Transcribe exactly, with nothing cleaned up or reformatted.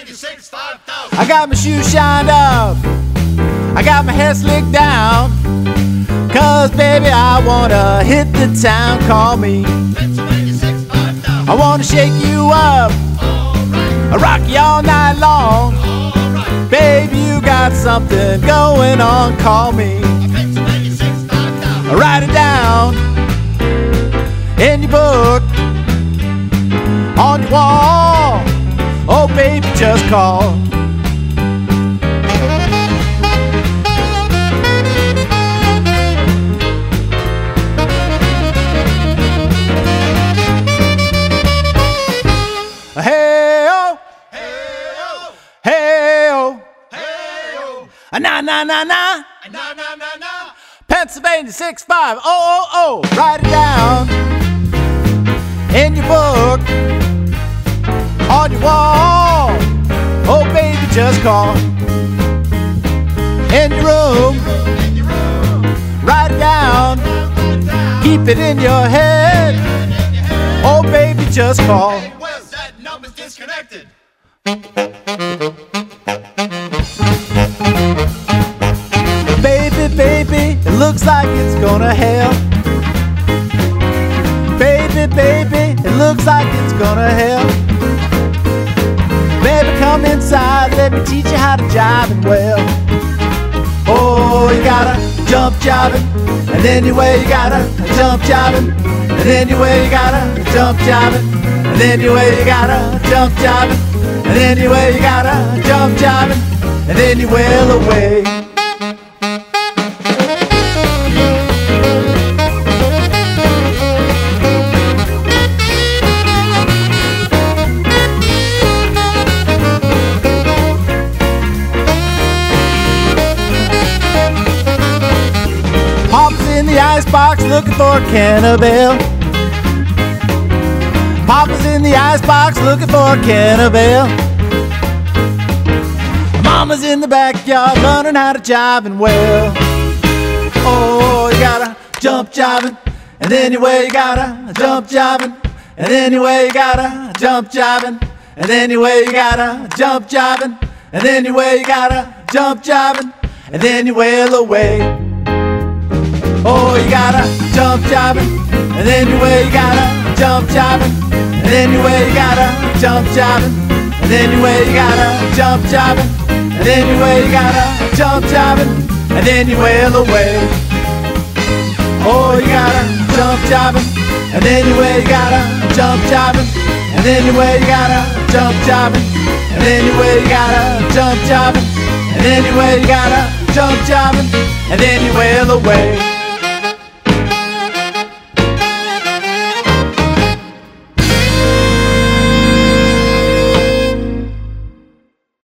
eighty-six, five thousand. I got my shoes shined up, I got my hair slicked down, 'cause baby I wanna hit the town. Call me, eighty-six, five thousand. I wanna shake you up, Alright, rock you all night long. alright. Baby, you got something going on. Call me, eighty-six, five thousand. write it down in your book, on your wall. Oh baby, just call. Hey oh, Hey-oh, hey oh, hey-oh. na na na na. Na, na, na, na. Pennsylvania six five oh oh oh. Write it down in your book, on your wall. Oh baby, just call. In your room, In your room, write it down, down, down. keep it in your head. In your head. Oh baby, just call. Hey, Wes, that number's disconnected. Baby, baby, it looks like it's gonna hell. Baby, baby, it looks like it's gonna hell. Baby, come inside, let me teach you how to jiving well. Oh, you gotta jump jiving, and anyway you gotta jump jiving, and anyway you gotta jump jiving, and anyway you gotta jump jiving, and anyway you gotta jump jiving, and then you wail away. Papa's in the icebox looking for a can of ale. Papa's in the icebox looking for a can of ale. Mama's in the backyard learning how to jive and well. Oh, you gotta jump jiving, and anyway you gotta jump jiving, and anyway you gotta jump jiving, and anyway you gotta jump jiving, and anyway you gotta jump jiving, and then you wail away. Oh, you gotta jump jiving, and anyway you gotta jump jiving, and anyway you gotta jump jiving, and anyway you gotta jump jiving, and anyway you gotta jump jiving, and then you wail away. Oh, you gotta jump jiving, and anyway you gotta jump jiving, and anyway you gotta jump jiving, and anyway you gotta jump jiving, and anyway you gotta jump jiving, and then you wail away.